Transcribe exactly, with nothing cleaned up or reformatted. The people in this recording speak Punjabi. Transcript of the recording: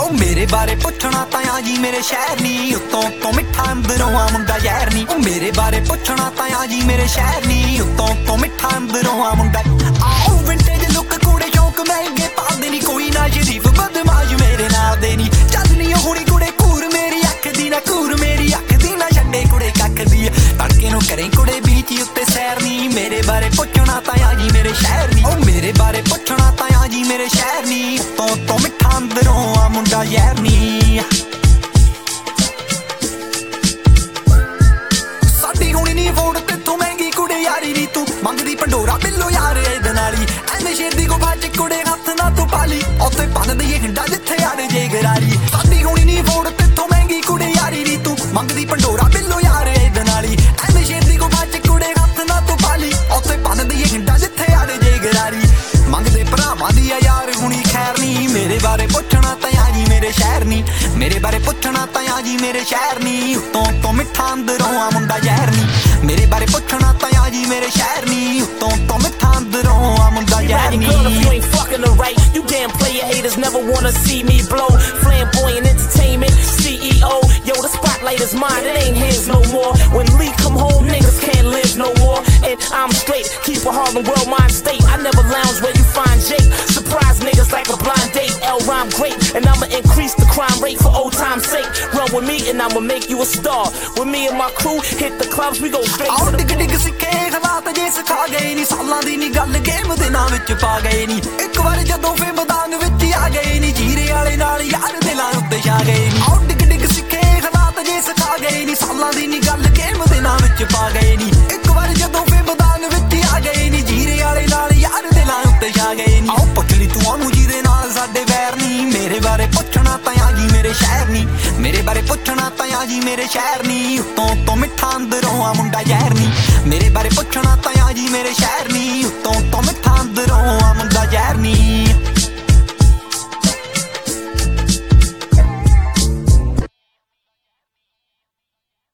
ਆਓ ਮੇਰੇ ਬਾਰੇ ਪੁੱਛਣਾ ਤਾਂ ਆ ਜੀ ਮੇਰੇ ਸ਼ਹਿਰ ਨੀ ਉੱਤੋਂ ਤੋਂ ਮਿੱਠਾ ਅੰਦਰੋਂ ਆ ਮੁੰਡਾ ਜ਼ਹਿਰ ਨੀ। ਉਹ ਮੇਰੇ ਬਾਰੇ ਪੁੱਛਣਾ ਤਾਂ ਆ ਜੀ ਮੇਰੇ ਸ਼ਹਿਰ ਨੀ ਉੱਤੋਂ ਤੋਂ ਮਿੱਠਾ ਅੰਦਰੋਂ ਆ ਮੁੰਡਾ। ਆਓ ਵਿੰਟੇਜ ਲੁੱਕ ਕੁੜੇ ਸ਼ੌਕ ਮਹਿੰਗੇ ਪਾਉਂਦੇ ਨੀ ਕੋਈ ਨਾ ਸ਼ਰੀਫ ਬਦਮਾਸ਼ ਮੇਰੇ ਨਾਲ ਦੇ ਨੀ। ਚੱਲਨੀ ਹੁਣੀ ਕੁੜੇ ਘੂਰ ਮੇਰੀ ਅੱਖ ਦੀ ਨਾ ਘੂਰ ਮੇਰੀ ਅੱਖ ਦੀ ਨਾ ਛੱਡੇ ਕੁੜੇ ਕੱਖ ਦੀ ਤੜਕੇ ਨੂੰ ਕਰੇ ਕੁੜੇ ਬੀਚ ਉੱਤੇ ਸੈਰ ਨੀ। ਮੇਰੇ ਬਾਰੇ ਪੁੱਛਣਾ ਤਾਂ ਆ ਜੀ ਮੇਰੇ ਸ਼ਹਿਰ ਨੀ। ਉਹ ਮੇਰੇ ਬਾਰੇ ਪੁੱਛਣਾ ਤਾਂ ਆ ਜੀ ਮੇਰੇ ਸ਼ਹਿਰ ਨੀ ਉੱਤੋਂ ਤੋਂ ਮਿੱਠਾ ਅੰਦਰੋਂ ਆ ਮੁੰਡਾ ਜ਼ਹਿਰ ਨੀ। ਸਾਡੀ ਹੋਣੀ ਨੀ ਫੋੜ ਤੇਥੋਂ ਮਹਿੰਗੀ ਕੁੜੇ ਯਾਰੀ ਨੀ ਤੂੰ ਮੰਗਦੀ ਪੰਡੋਰਾ ਬਿੱਲੋ ਯਾਰ ਇਹਦੇ ਨਾਲ ਹੀ ਐਵੇਂ ਸ਼ੇਰ ਦੀ ਗੁਫਾ ਚ ਕੁੜੇ ਹੱਥ ਨਾ ਤੂੰ ਪਾਲੀ ਉੱਥੇ ਪੰਨ ਦਈਏ ਹਿੰਡਾ ਜਿੱਥੇ ਆੜੇ ਜੇ ਗਰਾਰੀ। ਸਾਡੀ ਹੋਣੀ ਨੀ ਫੋੜ ਤੇਥੋਂ ਮਹਿੰਗੀ ਕੁੜੇ ਯਾਰੀ ਨੀ ਤੂੰ ਮੰਗਦੀ ਪੰਡੋਰਾ ਬਿੱਲੋ ਯਾਰ ਇਹਦੇ ਨਾਲ ਹੀ ਐਵੇਂ ਸ਼ੇਰ ਦੀ ਗੁਫਾ ਚ ਕੁੜੇ ਹੱਥ ਨਾ ਤੂੰ ਪਾਲੀ ਉੱਥੇ ਪੰਨ ਦਈਏ ਹਿੰਡਾ ਜਿੱਥੇ ਆੜੇ ਜੇ ਗਰਾਰੀ। ਮੰਗਦੇ ਭਰਾਵਾਂ ਦੀ ਆ ਯਾਰ ਹੁਣੀ ਖੈਰ ਨੀ। ਮੇਰੇ ਬਾਰੇ ਪੁੱਛਣਾ ਤਾਂ ਆ ਜੀ ਮੇਰੇ ਸ਼ਹਿਰ ਨੀ। ਮੇਰੇ ਬਾਰੇ ਪੁੱਛਣਾ ਤਾਂ ਆ ਜੀ ਮੇਰੇ ਸ਼ਹਿਰ ਨੀ ਉੱਤੋਂ ਤੋਂ ਮਿੱਠਾ ਅੰਦਰੋਂ ਆ ਮੁੰਡਾ ਜ਼ਹਿਰ ਨੀ। ਮੇਰੇ ਬਾਰੇ ਪੁੱਛਣਾ ਤਾਂ ਆ ਜੀ ਮੇਰੇ ਸ਼ਹਿਰ ਨੀ ਉੱਤੋਂ ਤੋਂ ਮਿੱਠਾ ਅੰਦਰੋਂ ਆ ਮੁੰਡਾ ਜ਼ਹਿਰ ਨੀ। You damn player haters never wanna see me blow. Flamboyant entertainment, C E O. Yo, the spotlight is mine, it ain't his no more. When Lee come home, niggas can't live no more. And I'm straight, keep a Harlem world mind state. I never lounge where you find Jake. Surprise niggas like a blind date. L rhyme great, and I'ma increase the crime rate for old time's sake. Run with me and I'ma make you a star. With me and my crew, hit the clubs, we go straight to the ਡਿੱਗ ਡਿੱਗ ਸਿੱਕੇ ਹਾਲਾਤ ਜੇ ਸਿਖਾ ਗਏ ਨੀ ਸਾਲਾਂ ਦੀ ਨੀ ਗੱਲ ਗੇਮ ਦੇ ਨਾਂ ਵਿੱਚ ਪਾ ਗਏ ਨੀ। ਇੱਕ ਵਾਰ ਜਦੋਂ ਫੇ ਮੈਦਾਨ ਵਿੱਚ ਆ ਗਏ ਨੀ ਜੀਰੇ ਵਾਲੇ ਨਾਲ ਯਾਰ ਦਿਲਾਂ ਉੱਤੇ ਛਾ ਗਏ ਨੀ। ਆਓ ਡਿੱਗ ਡਿੱਗ ਸਿੱਕੇ ਹਾਲਾਤ ਜੇ ਸਿਖਾ ਗਏ ਨੀ ਸਾਲਾਂ ਦੀ ਨੀ ਗੱਲ ਗੇਮ ਦੇ ਨਾਂ ਵਿੱਚ ਪਾ ਗਏ ਨੀ। ਇੱਕ ਵਾਰ ਜਦੋਂ ਫੇ ਮੈਦਾਨ ਵਿੱਚ ਆ ਗਏ ਨੀ ਜੀਰੇ ਵਾਲੇ ਨਾਲ ਯਾਰ ਦਿਲਾਂ ਉੱਤੇ ਛਾ ਗਏ ਨੀ। ਆਓ ਪੁੱਛ ਲਈ ਤੂੰ ਉਹਨੂੰ ਜਿਹਦੇ ਨਾਲ ਸਾਡੇ ਵੈਰ ਨੀ। ਮੇਰੇ ਬਾਰੇ ਪੁੱਛਣਾ ਤਾਂ ਆ ਜੀ ਮੇਰੇ ਸ਼ਹਿਰ ਨੀ। ਮੇਰੇ ਬਾਰੇ ਪੁੱਛਣਾ ਤਾਂ ਆ ਜੀ ਮੇਰੇ ਸ਼ਹਿਰ ਨੀ ਉੱਤੋਂ ਤੋਂ ਮਿੱਠਾ ਅੰਦਰੋਂ ਆ ਮੁੰਡਾ ਜ਼ਹਿਰ ਨੀ। ਮੇਰੇ ਬਾਰੇ ਪੁੱਛਣਾ ਤਾਂ ਆ ਜੀ ਮੇਰੇ ਸ਼ਹਿਰ ਨੀ